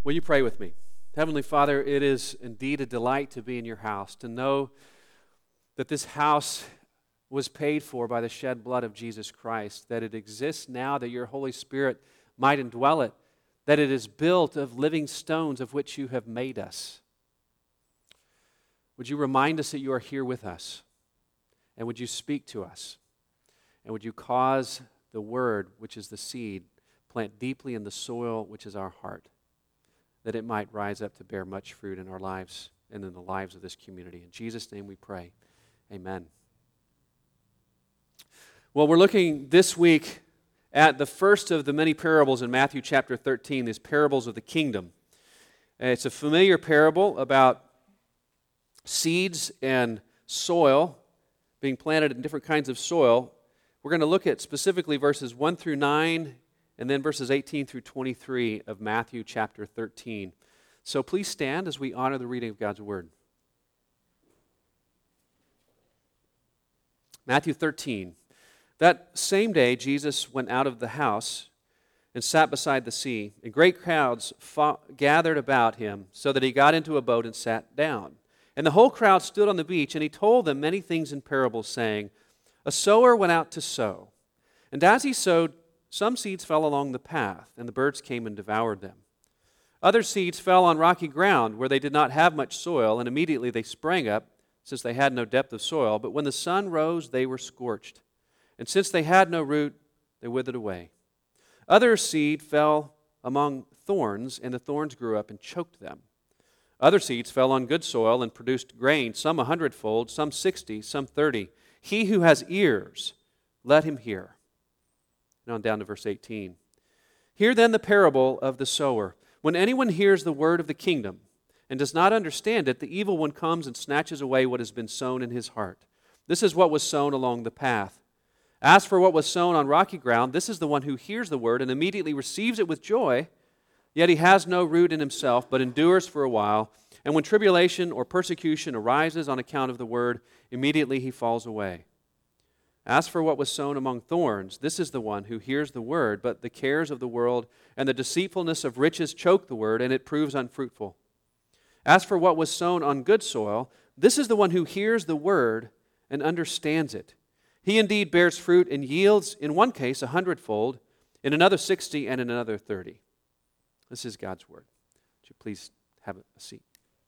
Will you pray with me? Heavenly Father, it is indeed a delight to be in your house, to know that this house was paid for by the shed blood of Jesus Christ, that it exists now, that your Holy Spirit might indwell it, that it is built of living stones of which you have made us. Would you remind us that you are here with us? And would you speak to us? And would you cause the word, which is the seed, plant deeply in the soil, which is our heart, that it might rise up to bear much fruit in our lives and in the lives of this community. In Jesus' name we pray. Amen. Well, we're looking this week at the first of the many parables in Matthew chapter 13, these parables of the kingdom. It's a familiar parable about seeds and soil being planted in different kinds of soil. We're going to look at specifically verses 1 through 9 and then verses 18 through 23 of Matthew chapter 13. So please stand as we honor the reading of God's word. Matthew 13. That same day, Jesus went out of the house and sat beside the sea, and great crowds gathered about him, so that he got into a boat and sat down. And the whole crowd stood on the beach, and he told them many things in parables, saying, A sower went out to sow. And as he sowed, some seeds fell along the path, and the birds came and devoured them. Other seeds fell on rocky ground, where they did not have much soil, and immediately they sprang up, since they had no depth of soil. But when the sun rose, they were scorched. And since they had no root, they withered away. Other seed fell among thorns, and the thorns grew up and choked them. Other seeds fell on good soil and produced grain, some 100-fold, some 60, some 30. He who has ears, let him hear. And on down to verse 18. Hear then the parable of the sower. When anyone hears the word of the kingdom and does not understand it, the evil one comes and snatches away what has been sown in his heart. This is what was sown along the path. As for what was sown on rocky ground, this is the one who hears the word and immediately receives it with joy, yet he has no root in himself, but endures for a while. And when tribulation or persecution arises on account of the word, immediately he falls away. As for what was sown among thorns, this is the one who hears the word, but the cares of the world and the deceitfulness of riches choke the word, and it proves unfruitful. As for what was sown on good soil, this is the one who hears the word and understands it. He indeed bears fruit and yields, in one case, 100-fold, in another 60, and in another 30. This is God's word. Would you please have a seat?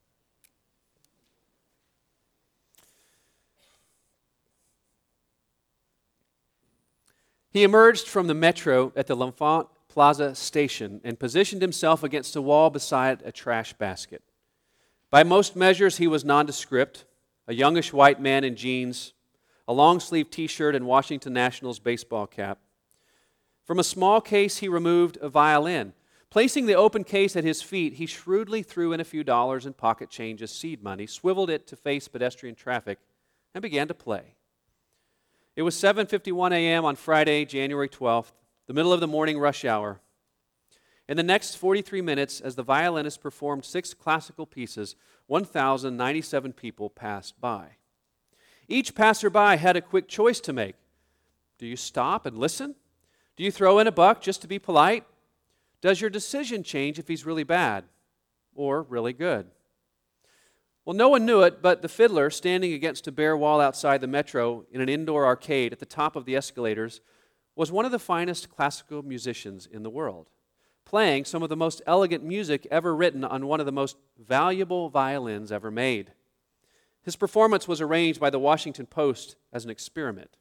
He emerged from the metro at the L'Enfant Plaza station and positioned himself against a wall beside a trash basket. By most measures, he was nondescript, a youngish white man in jeans, a long-sleeved T-shirt and Washington Nationals baseball cap. From a small case, he removed a violin. Placing the open case at his feet, he shrewdly threw in a few dollars in pocket change as seed money, swiveled it to face pedestrian traffic, and began to play. It was 7:51 a.m. on Friday, January 12th, the middle of the morning rush hour. In the next 43 minutes, as the violinist performed 6 classical pieces, 1,097 people passed by. Each passerby had a quick choice to make. Do you stop and listen? Do you throw in a buck just to be polite? Does your decision change if he's really bad or really good? Well, no one knew it, but the fiddler, standing against a bare wall outside the metro in an indoor arcade at the top of the escalators, was one of the finest classical musicians in the world, playing some of the most elegant music ever written on one of the most valuable violins ever made. His performance was arranged by the Washington Post as an experiment.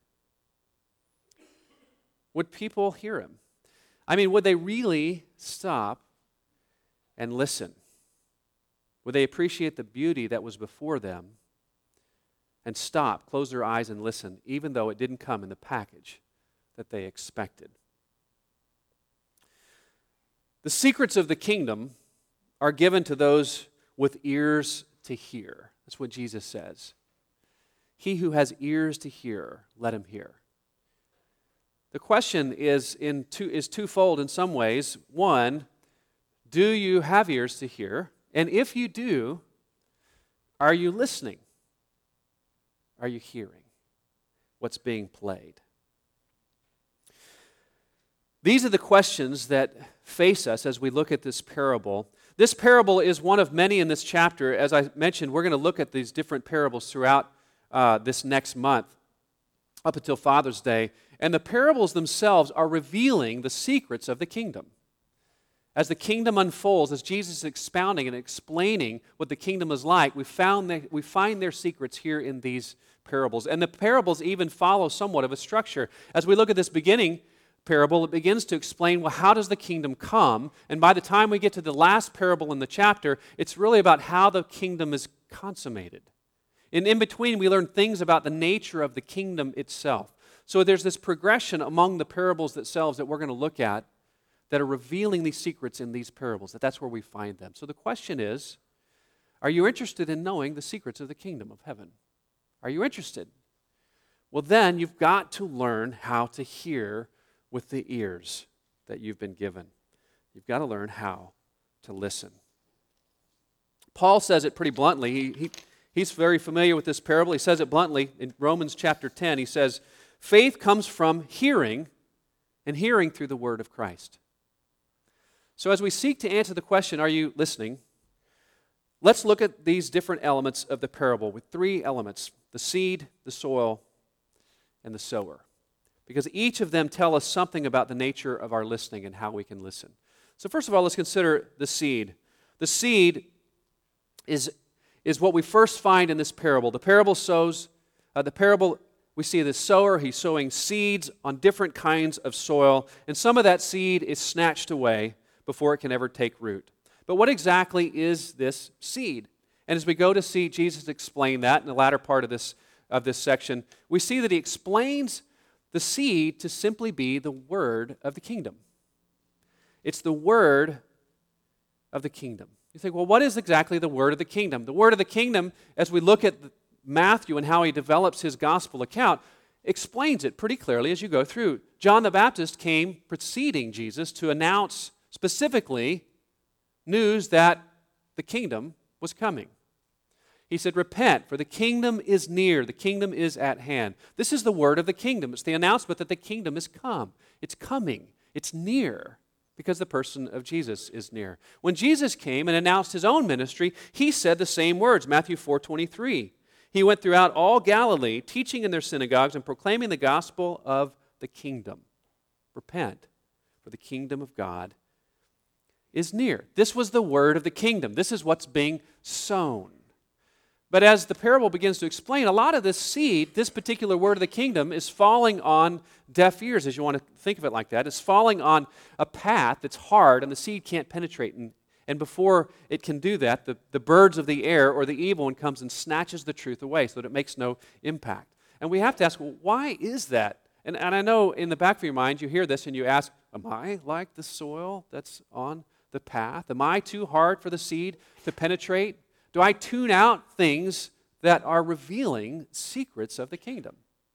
Would people hear him? I mean, would they really stop and listen? Would they appreciate the beauty that was before them and stop, close their eyes and listen, even though it didn't come in the package that they expected? The secrets of the kingdom are given to those with ears to hear. That's what Jesus says. He who has ears to hear, let him hear. The question is twofold in some ways. One, do you have ears to hear? And if you do, are you listening? Are you hearing what's being played? These are the questions that face us as we look at this parable. This parable is one of many in this chapter. As I mentioned, we're going to look at these different parables throughout this next month, up until Father's Day. And the parables themselves are revealing the secrets of the kingdom. As the kingdom unfolds, as Jesus is expounding and explaining what the kingdom is like, we find their secrets here in these parables. And the parables even follow somewhat of a structure. As we look at this beginning parable, it begins to explain, well, how does the kingdom come? And by the time we get to the last parable in the chapter, it's really about how the kingdom is consummated. And in between, we learn things about the nature of the kingdom itself. So there's this progression among the parables themselves that we're going to look at that are revealing these secrets in these parables, that's where we find them. So the question is, are you interested in knowing the secrets of the kingdom of heaven? Are you interested? Well, then you've got to learn how to hear with the ears that you've been given. You've got to learn how to listen. Paul says it pretty bluntly. He's very familiar with this parable. He says it bluntly in Romans chapter 10. He says, faith comes from hearing, and hearing through the word of Christ. So as we seek to answer the question, are you listening? Let's look at these different elements of the parable with three elements: the seed, the soil, and the sower. Because each of them tell us something about the nature of our listening and how we can listen. So first of all, let's consider the seed. The seed is what we first find in this parable. The parable we see the sower, he's sowing seeds on different kinds of soil, and some of that seed is snatched away before it can ever take root. But what exactly is this seed? And as we go to see Jesus explain that in the latter part of this section, we see that he explains the seed to simply be the word of the kingdom. It's the word of the kingdom. You think, well, what is exactly the word of the kingdom? The word of the kingdom, as we look at Matthew and how he develops his gospel account, explains it pretty clearly as you go through. John the Baptist came preceding Jesus to announce specifically news that the kingdom was coming. He said, repent, for the kingdom is near, the kingdom is at hand. This is the word of the kingdom. It's the announcement that the kingdom is come. It's coming. It's near, because the person of Jesus is near. When Jesus came and announced his own ministry, he said the same words, Matthew 4:23. He went throughout all Galilee, teaching in their synagogues and proclaiming the gospel of the kingdom. Repent, for the kingdom of God is near. This was the word of the kingdom. This is what's being sown. But as the parable begins to explain, a lot of this seed, this particular word of the kingdom, is falling on deaf ears, as you want to think of it like that. It's falling on a path that's hard and the seed can't penetrate. And before it can do that, the birds of the air or the evil one comes and snatches the truth away so that it makes no impact. And we have to ask, well, why is that? And I know in the back of your mind you hear this and you ask, am I like the soil that's on the path? Am I too hard for the seed to penetrate? Do I tune out things that are revealing secrets of the kingdom?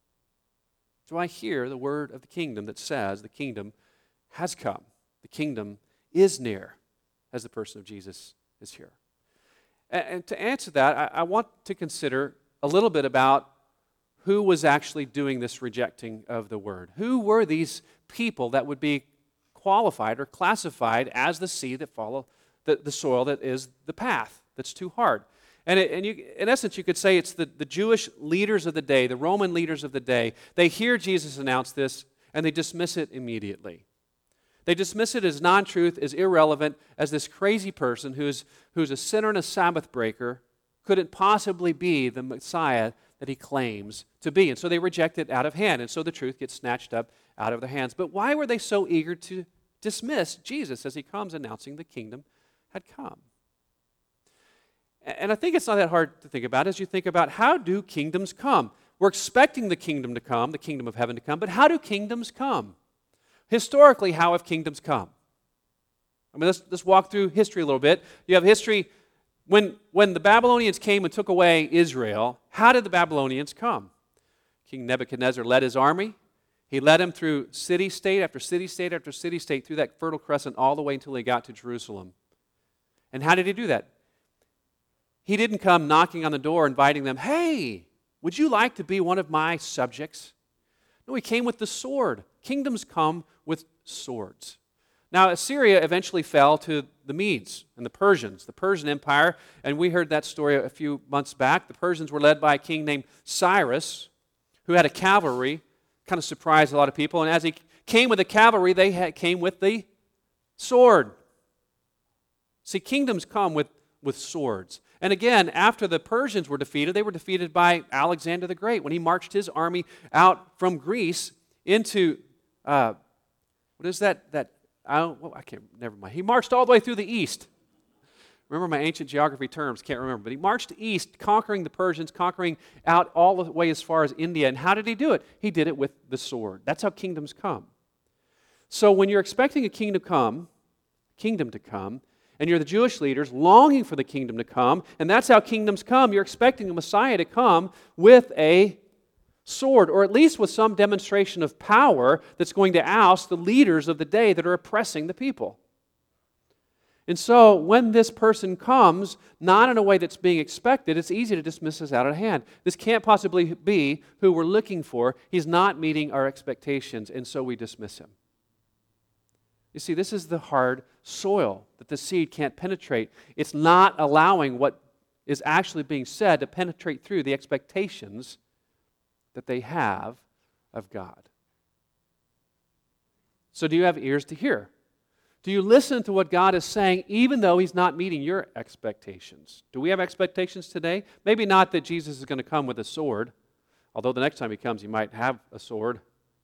Do I hear the word of the kingdom that says the kingdom has come? The kingdom is near, as the person of Jesus is here. And to answer that, I want to consider a little bit about who was actually doing this rejecting of the word. Who were these people that would be qualified or classified as the seed that follow the soil that is the path that's too hard? And in essence, you could say it's the Jewish leaders of the day, the Roman leaders of the day. They hear Jesus announce this, and they dismiss it immediately. They dismiss it as non-truth, as irrelevant, as this crazy person who's a sinner and a Sabbath breaker couldn't possibly be the Messiah that he claims to be. And so they reject it out of hand, and so the truth gets snatched up out of their hands. But why were they so eager to dismiss Jesus as he comes announcing the kingdom had come? And I think it's not that hard to think about as you think about, how do kingdoms come? We're expecting the kingdom to come, the kingdom of heaven to come, but how do kingdoms come? Historically, how have kingdoms come? I mean, let's walk through history a little bit. You have history, when the Babylonians came and took away Israel, how did the Babylonians come? King Nebuchadnezzar led his army. He led him through city-state after city-state after city-state through that Fertile Crescent all the way until he got to Jerusalem. And how did he do that? He didn't come knocking on the door inviting them, hey, would you like to be one of my subjects? No, he came with the sword. Kingdoms come with swords. Now, Assyria eventually fell to the Medes and the Persians, the Persian Empire, and we heard that story a few months back. The Persians were led by a king named Cyrus, who had a cavalry, kind of surprised a lot of people, and as he came with the cavalry, came with the sword. See, kingdoms come with swords. And again, after the Persians were defeated, they were defeated by Alexander the Great when he marched his army out from Greece into, what is that? Never mind. He marched all the way through the east. Remember my ancient geography terms, can't remember. But he marched east, conquering the Persians, conquering out all the way as far as India. And how did he do it? He did it with the sword. That's how kingdoms come. So when you're expecting a kingdom to come, and you're the Jewish leaders longing for the kingdom to come, and that's how kingdoms come, you're expecting a Messiah to come with a sword, or at least with some demonstration of power that's going to oust the leaders of the day that are oppressing the people. And so when this person comes, not in a way that's being expected, it's easy to dismiss this out of hand. This can't possibly be who we're looking for. He's not meeting our expectations, and so we dismiss him. You see, this is the hard soil that the seed can't penetrate. It's not allowing what is actually being said to penetrate through the expectations that they have of God. So do you have ears to hear? Do you listen to what God is saying even though He's not meeting your expectations? Do we have expectations today? Maybe not that Jesus is going to come with a sword, although the next time He comes He might have a sword.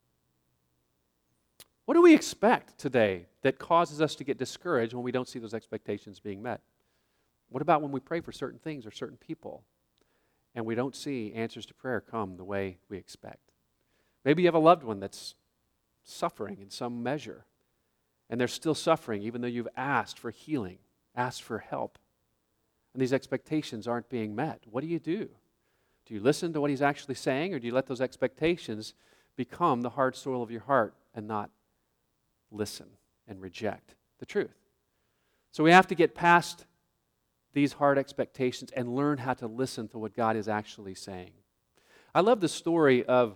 What do we expect today that causes us to get discouraged when we don't see those expectations being met? What about when we pray for certain things or certain people and we don't see answers to prayer come the way we expect? Maybe you have a loved one that's suffering in some measure, and they're still suffering even though you've asked for healing, asked for help, and these expectations aren't being met. What do? Do you listen to what He's actually saying, or do you let those expectations become the hard soil of your heart and not listen and reject the truth? So we have to get past these hard expectations and learn how to listen to what God is actually saying. I love the story of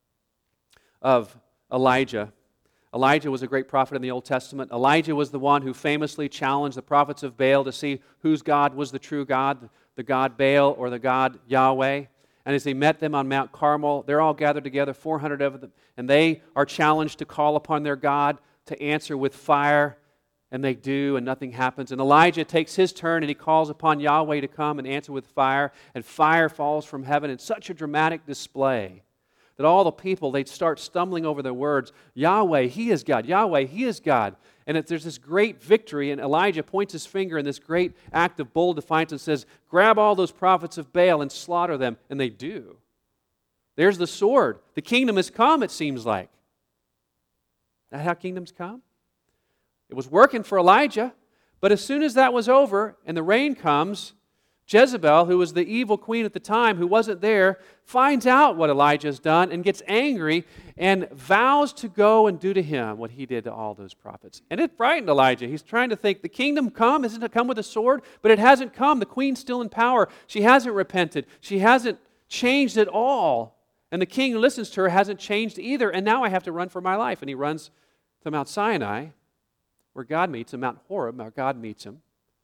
Elijah. Elijah was a great prophet in the Old Testament. Elijah was the one who famously challenged the prophets of Baal to see whose God was the true God, the God Baal or the God Yahweh. And as he met them on Mount Carmel, they're all gathered together, 400 of them, and they are challenged to call upon their God to answer with fire, and they do, and nothing happens. And Elijah takes his turn, and he calls upon Yahweh to come and answer with fire, and fire falls from heaven in such a dramatic display that all the people, they'd start stumbling over their words, Yahweh, He is God, Yahweh, He is God. And there's this great victory, and Elijah points his finger in this great act of bold defiance and says, grab all those prophets of Baal and slaughter them, and they do. There's the sword. The kingdom has come, it seems like. Is that how kingdoms come? It was working for Elijah, but as soon as that was over and the rain comes, Jezebel, who was the evil queen at the time, who wasn't there, finds out what Elijah's done and gets angry and vows to go and do to him what he did to all those prophets. And it frightened Elijah. He's trying to think, the kingdom come? Isn't it come with a sword? But it hasn't come. The queen's still in power. She hasn't repented. She hasn't changed at all. And the king who listens to her hasn't changed either, and now I have to run for my life. And he runs to Mount Sinai, where God meets him, Mount Horeb, where God meets him.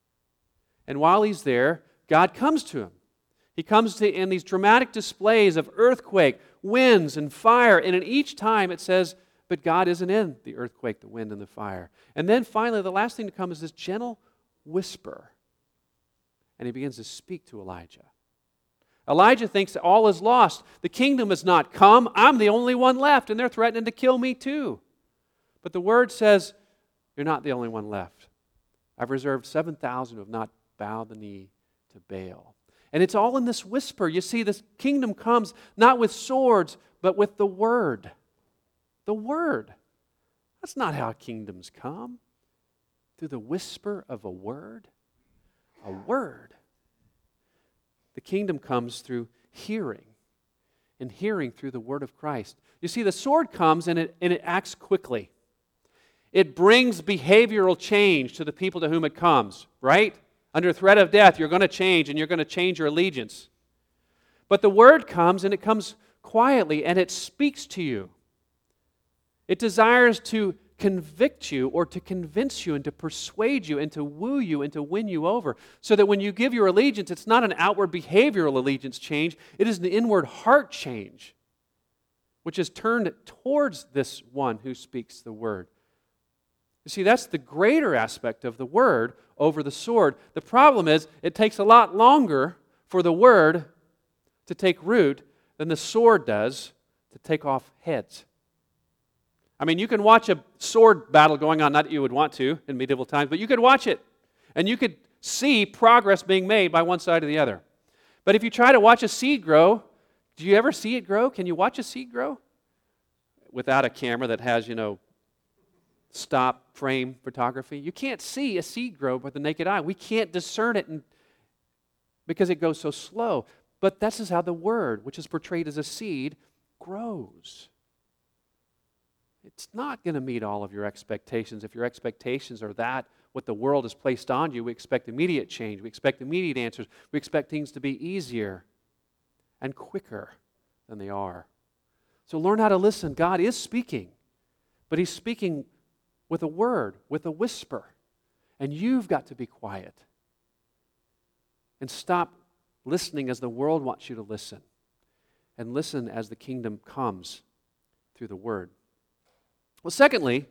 And while he's there, God comes to him. He comes to in these dramatic displays of earthquake, winds, and fire, and in each time it says, but God isn't in the earthquake, the wind, and the fire. And then finally, the last thing to come is this gentle whisper. And he begins to speak to Elijah. Elijah thinks that all is lost. The kingdom has not come. I'm the only one left, and they're threatening to kill me too. But the word says, you're not the only one left. I've reserved 7,000 who have not bowed the knee to Baal. And it's all in this whisper. You see, this kingdom comes not with swords, but with the word. The word. That's not how kingdoms come. Through the whisper of a word. A word. The kingdom comes through hearing, and hearing through the word of Christ. You see, the sword comes and it acts quickly. It brings behavioral change to the people to whom it comes, right? Under threat of death, you're going to change, and you're going to change your allegiance. But the word comes, and it comes quietly, and it speaks to you. It desires to convict you or to convince you and to persuade you and to woo you and to win you over. So that when you give your allegiance, it's not an outward behavioral allegiance change, it is an inward heart change, which is turned towards this one who speaks the word. You see, that's the greater aspect of the word over the sword. The problem is, it takes a lot longer for the word to take root than the sword does to take off heads. I mean, you can watch a sword battle going on, not that you would want to in medieval times, but you could watch it, and you could see progress being made by one side or the other. But if you try to watch a seed grow, do you ever see it grow? Can you watch a seed grow? Without a camera that has, stop frame photography. You can't see a seed grow with the naked eye. We can't discern it because it goes so slow. But this is how the word, which is portrayed as a seed, grows. It's not going to meet all of your expectations. If your expectations are that what the world has placed on you, we expect immediate change. We expect immediate answers. We expect things to be easier and quicker than they are. So learn how to listen. God is speaking, but He's speaking with a word, with a whisper. And you've got to be quiet and stop listening as the world wants you to listen, and listen as the kingdom comes through the word. Well, secondly,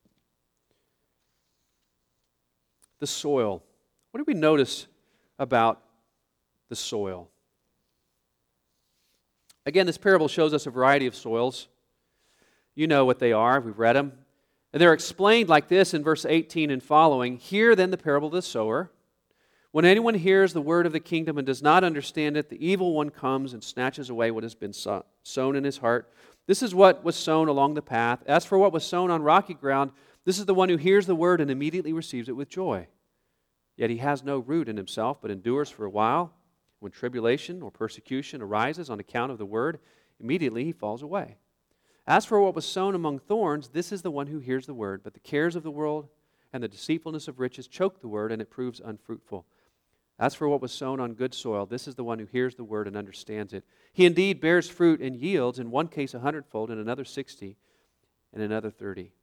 the soil. What do we notice about the soil? Again, this parable shows us a variety of soils. You know what they are. We've read them. And they're explained like this in verse 18 and following. Hear then the parable of the sower. When anyone hears the word of the kingdom and does not understand it, the evil one comes and snatches away what has been sown in his heart. This is what was sown along the path. As for what was sown on rocky ground, this is the one who hears the word and immediately receives it with joy. Yet he has no root in himself, but endures for a while. When tribulation or persecution arises on account of the word, immediately he falls away. As for what was sown among thorns, this is the one who hears the word, but the cares of the world and the deceitfulness of riches choke the word, and it proves unfruitful. As for what was sown on good soil, this is the one who hears the word and understands it. He indeed bears fruit and yields, in one case 100-fold, in another 60, and another 30.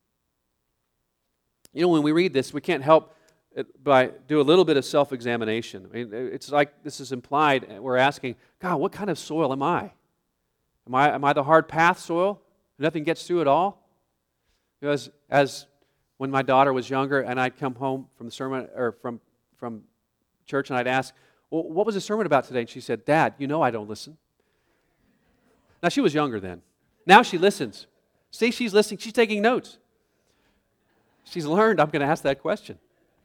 When we read this, we can't help but do a little bit of self-examination. I mean, it's like this is implied. We're asking, God, what kind of soil am I? Am I the hard path soil? Nothing gets through at all? Because as when my daughter was younger and I'd come home from the sermon or from church and I'd ask, well, what was the sermon about today? And she said, Dad, I don't listen. Now, she was younger then. Now she listens. See, she's listening. She's taking notes. She's learned I'm going to ask that question.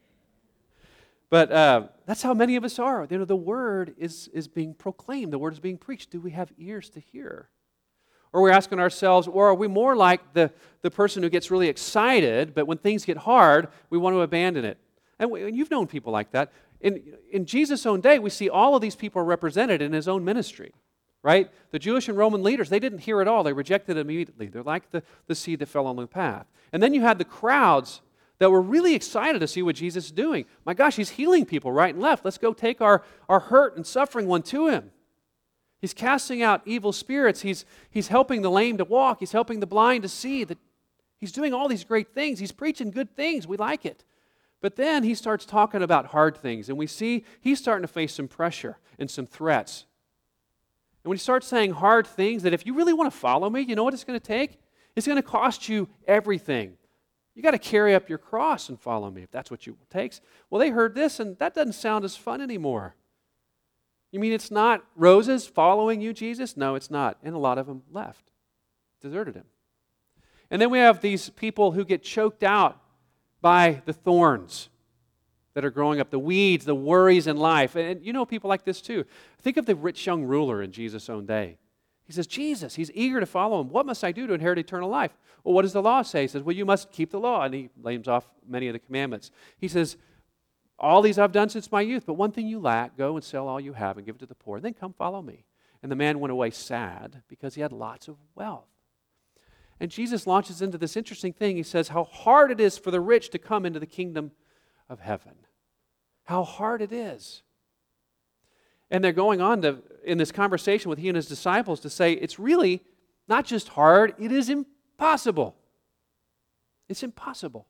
But that's how many of us are. The word is being proclaimed. The word is being preached. Do we have ears to hear? Or we're asking ourselves, or are we more like the person who gets really excited, but when things get hard, we want to abandon it? And you've known people like that. In Jesus' own day, we see all of these people are represented in His own ministry, right? The Jewish and Roman leaders, they didn't hear it all. They rejected it immediately. They're like the seed that fell on the path. And then you had the crowds that were really excited to see what Jesus is doing. My gosh, He's healing people right and left. Let's go take our hurt and suffering one to Him. He's casting out evil spirits. He's helping the lame to walk. He's helping the blind to see. He's doing all these great things. He's preaching good things. We like it. But then He starts talking about hard things, and we see He's starting to face some pressure and some threats. And when He starts saying hard things, that if you really want to follow Me, you know what it's going to take? It's going to cost you everything. You got to carry up your cross and follow Me if that's what it takes. Well, they heard this, and that doesn't sound as fun anymore. You mean it's not roses following you, Jesus? No, it's not. And a lot of them left, deserted Him. And then we have these people who get choked out by the thorns that are growing up, the weeds, the worries in life. And you know people like this too. Think of the rich young ruler in Jesus' own day. He says, Jesus, he's eager to follow Him. What must I do to inherit eternal life? Well, what does the law say? He says, well, you must keep the law. And he names off many of the commandments. He says, all these I've done since my youth, but one thing you lack, go and sell all you have and give it to the poor, and then come follow Me. And the man went away sad because he had lots of wealth. And Jesus launches into this interesting thing. He says how hard it is for the rich to come into the kingdom of heaven. How hard it is. And they're going on in this conversation with He and His disciples to say it's really not just hard, it is impossible. It's impossible.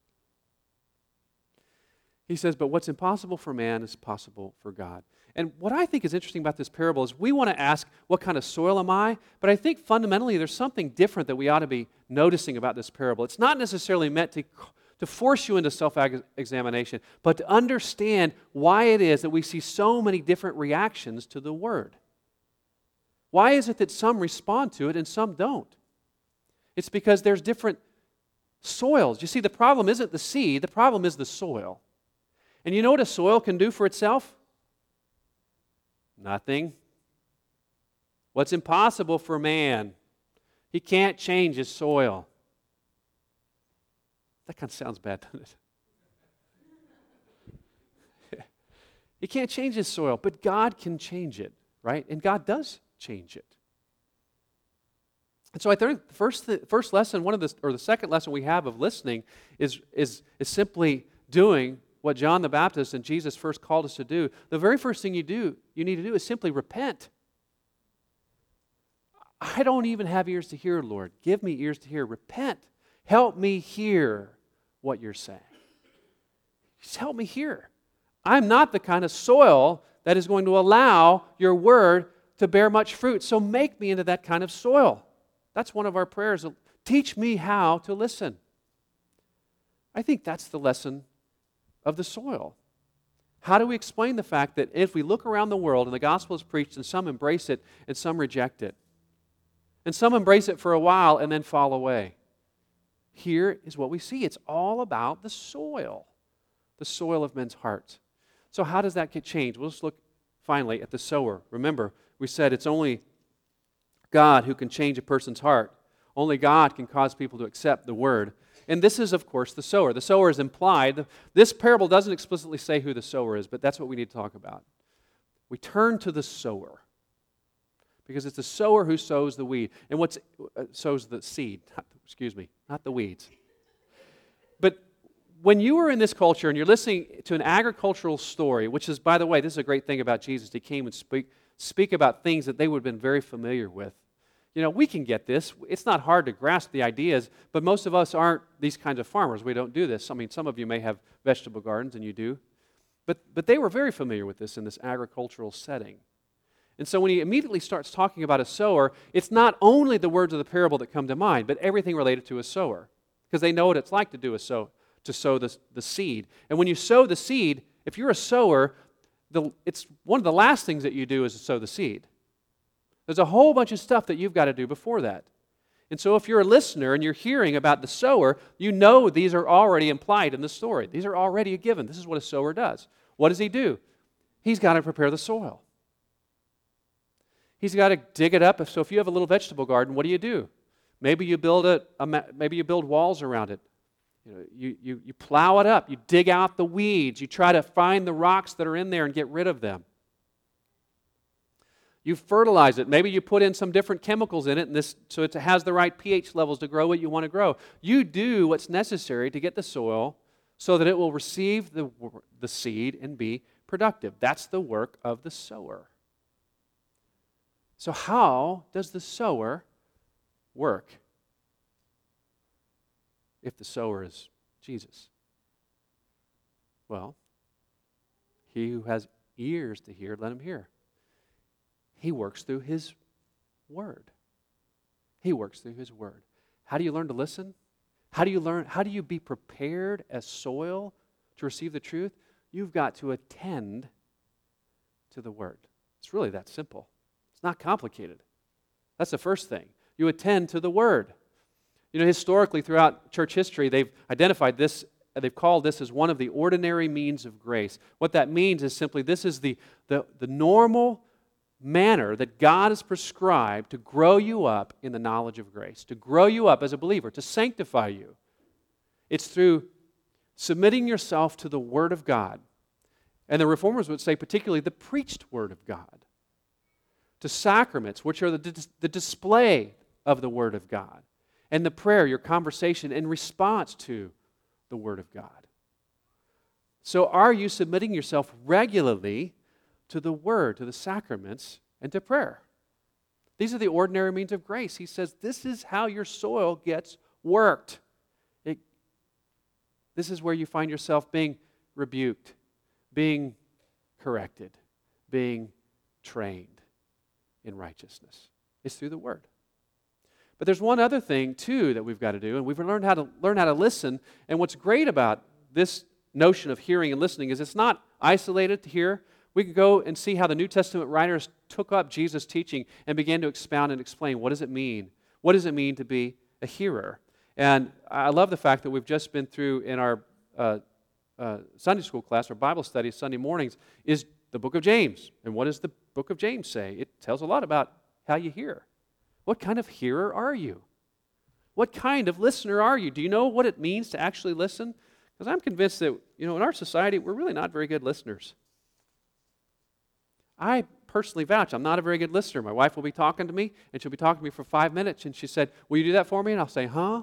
He says, but what's impossible for man is possible for God. And what I think is interesting about this parable is we want to ask, what kind of soil am I? But I think fundamentally there's something different that we ought to be noticing about this parable. It's not necessarily meant to force you into self-examination, but to understand why it is that we see so many different reactions to the Word. Why is it that some respond to it and some don't? It's because there's different soils. You see, the problem isn't the seed, the problem is the soil. And you know what a soil can do for itself? Nothing. What's impossible for man? He can't change his soil. That kind of sounds bad, doesn't it? He can't change his soil, but God can change it, right? And God does change it. And so I think the first lesson, the second lesson we have of listening is simply doing what John the Baptist and Jesus first called us to do. The very first thing you need to do is simply repent. I don't even have ears to hear, Lord. Give me ears to hear. Repent. Help me hear what you're saying. Just help me hear. I'm not the kind of soil that is going to allow your word to bear much fruit. So make me into that kind of soil. That's one of our prayers. Teach me how to listen. I think that's the lesson of the soil. How do we explain the fact that if we look around the world and the gospel is preached and some embrace it and some reject it, and some embrace it for a while and then fall away? Here is what we see. It's all about the soil of men's hearts. So how does that get changed? We'll just look finally at the sower. Remember, we said it's only God who can change a person's heart. Only God can cause people to accept the word. And this is, of course, the sower. The sower is implied. This parable doesn't explicitly say who the sower is, but that's what we need to talk about. We turn to the sower because it's the sower who sows the weed. And sows the seed, not the weeds. But when you are in this culture and you're listening to an agricultural story, which is, by the way, this is a great thing about Jesus. He came and speak about things that they would have been very familiar with. You know, we can get this. It's not hard to grasp the ideas, but most of us aren't these kinds of farmers. We don't do this. I mean, some of you may have vegetable gardens, and you do. But they were very familiar with this in this agricultural setting. And so when he immediately starts talking about a sower, it's not only the words of the parable that come to mind, but everything related to a sower. Because they know what it's like to sow the seed. And when you sow the seed, if you're a sower, it's one of the last things that you do is to sow the seed. There's a whole bunch of stuff that you've got to do before that. And so if you're a listener and you're hearing about the sower, you know these are already implied in the story. These are already a given. This is what a sower does. What does he do? He's got to prepare the soil. He's got to dig it up. So if you have a little vegetable garden, what do? Maybe you build maybe you build walls around it. You plow it up. You dig out the weeds. You try to find the rocks that are in there and get rid of them. You fertilize it. Maybe you put in some different chemicals in it so it has the right pH levels to grow what you want to grow. You do what's necessary to get the soil so that it will receive the seed and be productive. That's the work of the sower. So how does the sower work if the sower is Jesus? Well, he who has ears to hear, let him hear. He works through His Word. He works through His Word. How do you learn to listen? How do you be prepared as soil to receive the truth? You've got to attend to the Word. It's really that simple. It's not complicated. That's the first thing. You attend to the Word. You know, historically, throughout church history, they've identified this, they've called this as one of the ordinary means of grace. What that means is simply this is the normal manner that God has prescribed to grow you up in the knowledge of grace, to grow you up as a believer, to sanctify you. It's through submitting yourself to the Word of God. And the Reformers would say particularly the preached Word of God. To sacraments, which are the display of the Word of God. And the prayer, your conversation in response to the Word of God. So are you submitting yourself regularly to the Word, to the sacraments, and to prayer? These are the ordinary means of grace. He says this is how your soil gets worked. This is where you find yourself being rebuked, being corrected, being trained in righteousness. It's through the Word. But there's one other thing, too, that we've got to do, and we've learned how to listen. And what's great about this notion of hearing and listening is it's not isolated to here. We can go and see how the New Testament writers took up Jesus' teaching and began to expound and explain, what does it mean? What does it mean to be a hearer? And I love the fact that we've just been through in our Sunday school class, our Bible study Sunday mornings, is the book of James. And what does the book of James say? It tells a lot about how you hear. What kind of hearer are you? What kind of listener are you? Do you know what it means to actually listen? Because I'm convinced that, in our society, we're really not very good listeners. I personally vouch, I'm not a very good listener. My wife will be talking to me, and she'll be talking to me for 5 minutes, and she said, will you do that for me? And I'll say, huh?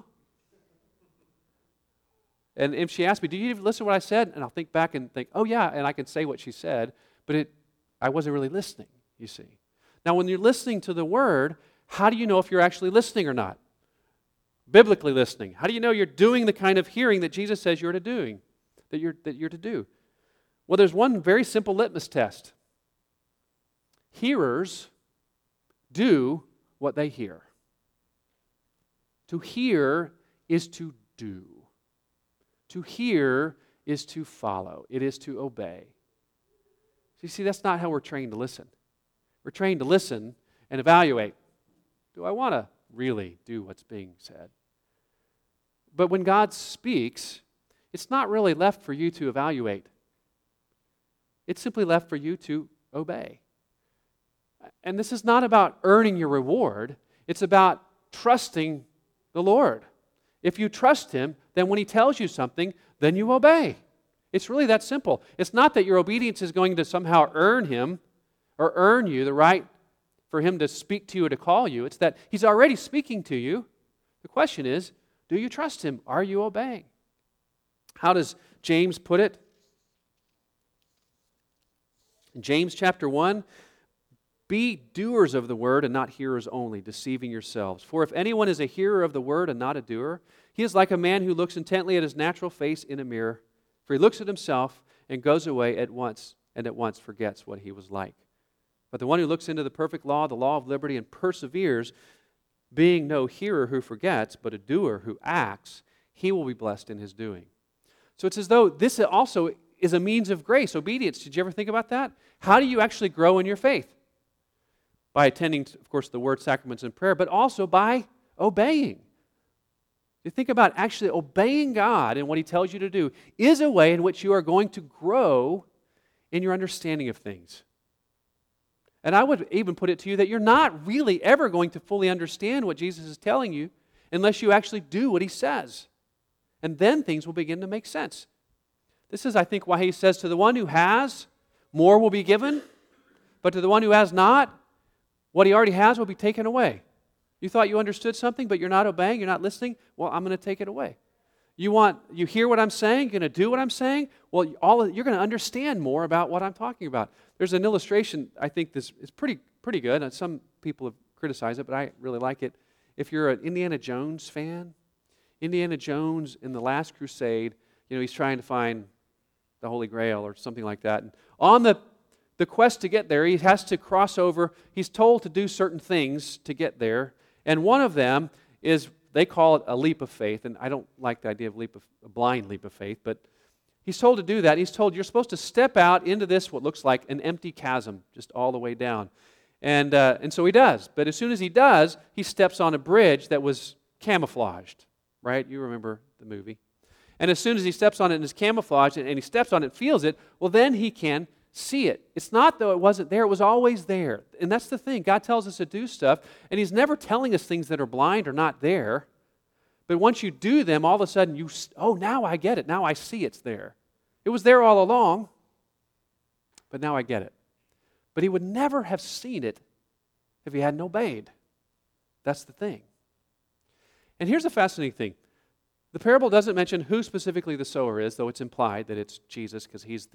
And if she asks me, do you even listen to what I said? And I'll think back and think, oh yeah, and I can say what she said, but I wasn't really listening, you see. Now, when you're listening to the Word, how do you know if you're actually listening or not? Biblically listening. How do you know you're doing the kind of hearing that Jesus says you're to do? That you're to do? Well, there's one very simple litmus test. Hearers do what they hear. To hear is to do. To hear is to follow. It is to obey. So you see, that's not how we're trained to listen. We're trained to listen and evaluate. Do I want to really do what's being said? But when God speaks, it's not really left for you to evaluate. It's simply left for you to obey. And this is not about earning your reward. It's about trusting the Lord. If you trust Him, then when He tells you something, then you obey. It's really that simple. It's not that your obedience is going to somehow earn Him or earn you the right for Him to speak to you or to call you. It's that He's already speaking to you. The question is, do you trust Him? Are you obeying? How does James put it? In James chapter 1, be doers of the word and not hearers only, deceiving yourselves. For if anyone is a hearer of the word and not a doer, he is like a man who looks intently at his natural face in a mirror. For he looks at himself and goes away at once forgets what he was like. But the one who looks into the perfect law, the law of liberty, and perseveres, being no hearer who forgets, but a doer who acts, he will be blessed in his doing. So it's as though this also is a means of grace, obedience. Did you ever think about that? How do you actually grow in your faith? By attending, of course, the word, sacraments, and prayer, but also by obeying. You think about actually obeying God and what He tells you to do is a way in which you are going to grow in your understanding of things. And I would even put it to you that you're not really ever going to fully understand what Jesus is telling you unless you actually do what He says. And then things will begin to make sense. This is, I think, why He says, to the one who has, more will be given, but to the one who has not, what he already has will be taken away. You thought you understood something, but you're not obeying, you're not listening? Well, I'm going to take it away. You hear what I'm saying, you're going to do what I'm saying? Well, you're going to understand more about what I'm talking about. There's an illustration, I think this is pretty good, and some people have criticized it, but I really like it. If you're an Indiana Jones fan, Indiana Jones in The Last Crusade, he's trying to find the Holy Grail or something like that. And on the quest to get there, he has to cross over. He's told to do certain things to get there. And one of them is, they call it a leap of faith. And I don't like the idea of a blind leap of faith. But he's told to do that. He's told, you're supposed to step out into this, what looks like an empty chasm, just all the way down. And so he does. But as soon as he does, he steps on a bridge that was camouflaged. Right? You remember the movie. And as soon as he steps on it and it's camouflaged, and he steps on it and feels it, well, then he can see it. It's not though it wasn't there, it was always there. And that's the thing. God tells us to do stuff, and He's never telling us things that are blind or not there. But once you do them, all of a sudden now I get it. Now I see it's there. It was there all along, but now I get it. But he would never have seen it if he hadn't obeyed. That's the thing. And here's the fascinating thing. The parable doesn't mention who specifically the sower is, though it's implied that it's Jesus, because he's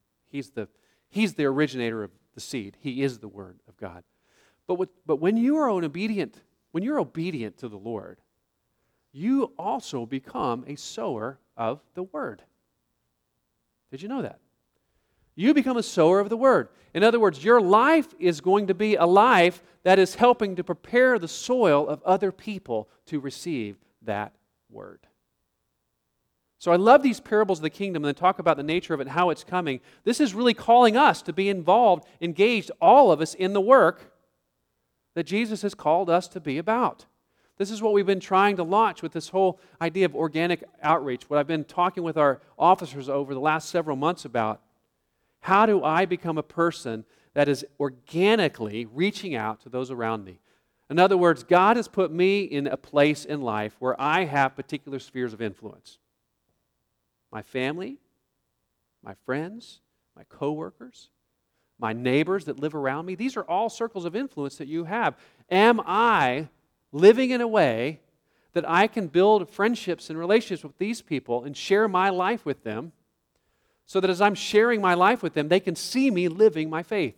the originator of the seed. He is the Word of God. But when you're obedient to the Lord, you also become a sower of the Word. Did you know that? You become a sower of the Word. In other words, your life is going to be a life that is helping to prepare the soil of other people to receive that Word. So I love these parables of the kingdom and then talk about the nature of it and how it's coming. This is really calling us to be involved, engaged, all of us, in the work that Jesus has called us to be about. This is what we've been trying to launch with this whole idea of organic outreach, what I've been talking with our officers over the last several months about. How do I become a person that is organically reaching out to those around me? In other words, God has put me in a place in life where I have particular spheres of influence. My family, my friends, my coworkers, my neighbors that live around me. These are all circles of influence that you have. Am I living in a way that I can build friendships and relationships with these people and share my life with them so that as I'm sharing my life with them, they can see me living my faith?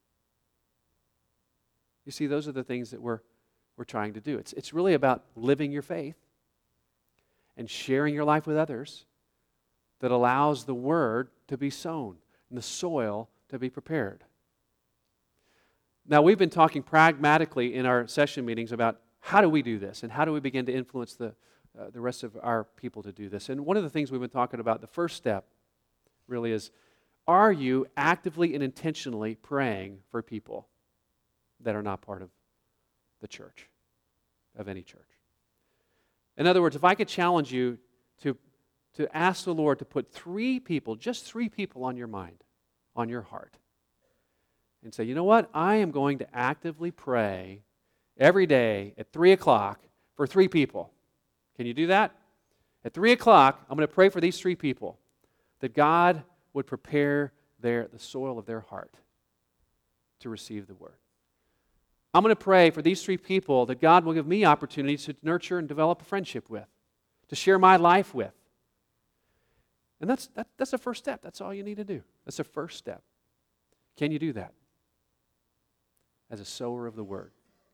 You see, those are the things that we're trying to do. It's really about living your faith and sharing your life with others that allows the Word to be sown and the soil to be prepared. Now, we've been talking pragmatically in our session meetings about how do we do this and how do we begin to influence the rest of our people to do this. And one of the things we've been talking about, the first step really is, are you actively and intentionally praying for people that are not part of the church, of any church? In other words, if I could challenge you to ask the Lord to put 3 people, just 3 people on your mind, on your heart, and say, you know what? I am going to actively pray every day at 3 o'clock for 3 people. Can you do that? At 3 o'clock, I'm going to pray for these 3 people, that God would prepare the soil of their heart to receive the Word. I'm going to pray for these 3 people that God will give me opportunities to nurture and develop a friendship with, to share my life with. And that's the first step. That's all you need to do. That's the first step. Can you do that as a sower of the Word?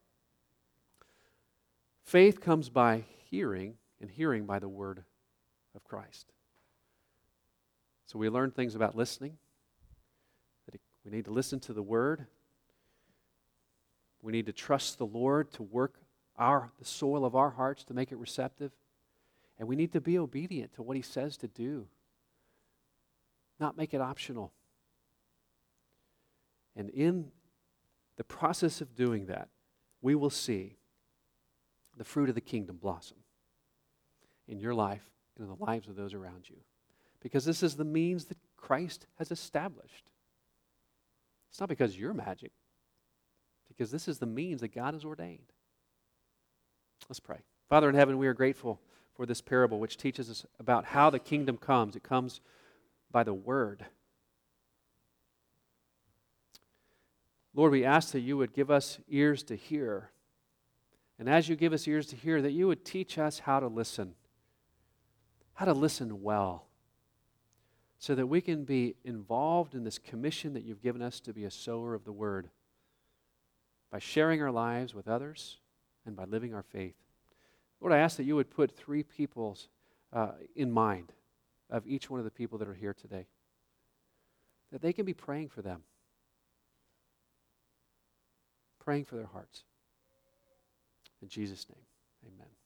Faith comes by hearing, and hearing by the Word of Christ. So we learn things about listening, that we need to listen to the Word. We need to trust the Lord to work the soil of our hearts to make it receptive. And we need to be obedient to what He says to do, not make it optional. And in the process of doing that, we will see the fruit of the kingdom blossom in your life and in the lives of those around you. Because this is the means that Christ has established. It's not because you're magic, because this is the means that God has ordained. Let's pray. Father in heaven, we are grateful for this parable which teaches us about how the kingdom comes. It comes by the Word. Lord, we ask that you would give us ears to hear. And as you give us ears to hear, that you would teach us how to listen well, so that we can be involved in this commission that you've given us to be a sower of the Word by sharing our lives with others and by living our faith. Lord, I ask that you would put 3 people in mind of each one of the people that are here today, that they can be praying for them, praying for their hearts. In Jesus' name, amen.